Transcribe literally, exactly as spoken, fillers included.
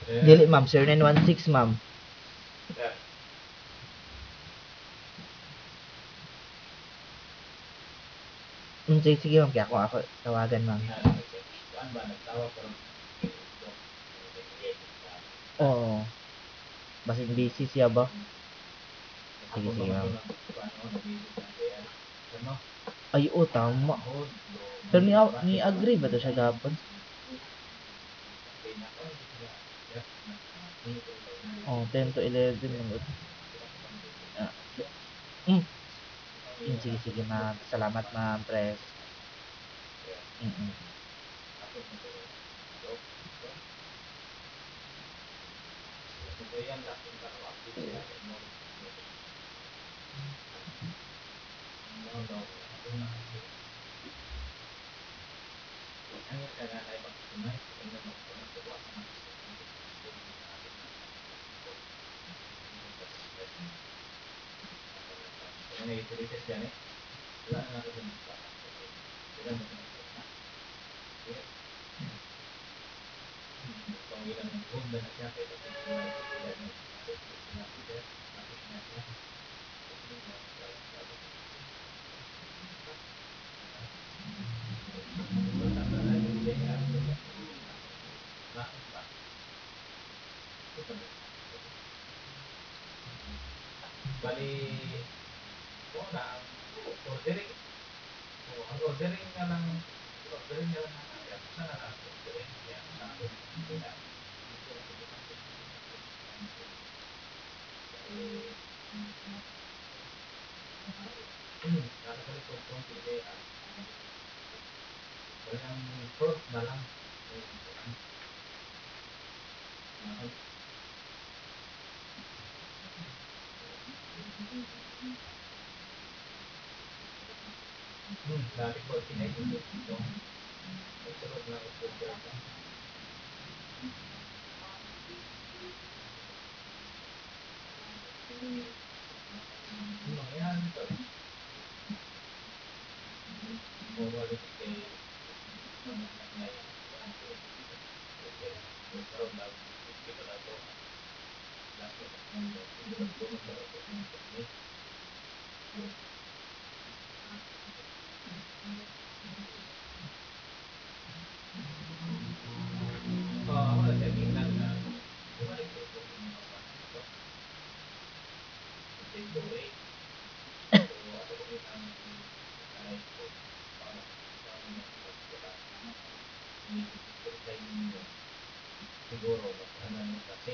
Dili ma'am, zero nine one six ma'am. Mm, sige, sige ma'am, kaya ako ako tawagan ma'am. Oo. Basig busy siya ba? Sige, sige ma'am. Ay, oo, tama. Pero ni, ni agree ba to siya gapon? Oh, ten to eleven lang. Ah, mm, mm, sige, sige ma'am. Salamat ma'am, press. Mm-mm.